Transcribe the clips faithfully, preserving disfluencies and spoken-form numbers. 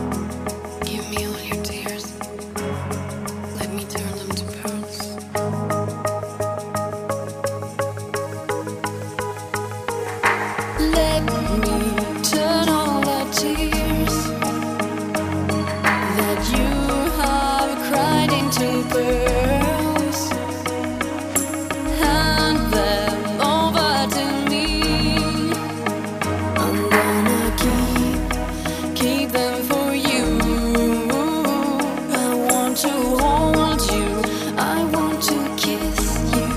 Give me all your tears. Let me turn them to pearls. Let me turn all the tears that you have cried into pearls. Hand them over to me. I'm gonna keep, keep them for you. I want to hold you. I want to kiss you.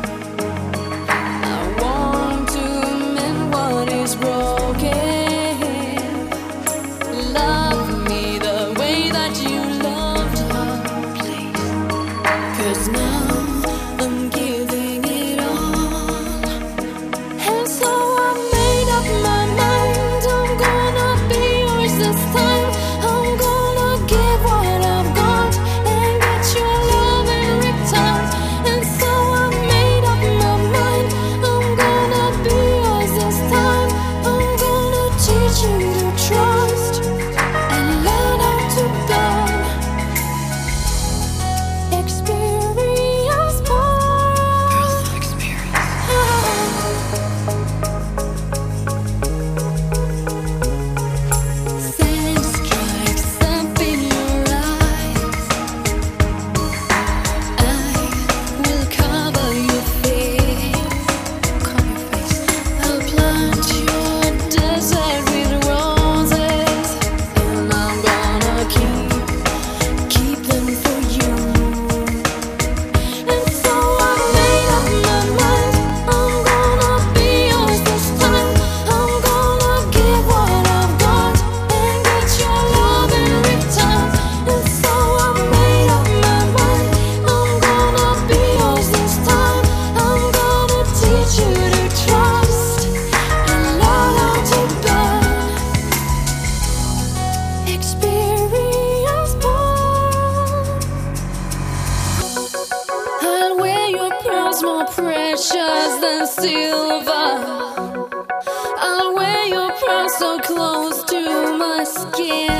I want to mend what is broken. Love me the way that you loved her, please. 'Cause now I'm giving it all. And so I made up my mind. I'm gonna be yours this time. I'm gonna give what I've got and get your love in return. And so I made up my mind. I'm gonna be yours this time. I'm gonna teach you to trust and learn how to burn. Experience more. Sand strikes up in your eyes. I will cover your face. Cover your face. I'll plant your desert with roses, and I'm gonna keep, keep them for you. And so I made up my mind. I'm gonna be yours this time. I'm gonna give what I've got and get your love in return. And so I made up my mind. I'm gonna be yours this time. I'm gonna teach you to trust and learn how to burn. Experience more. I'll wear your pearls more precious than silver. I'll wear your pearls so close to my skin.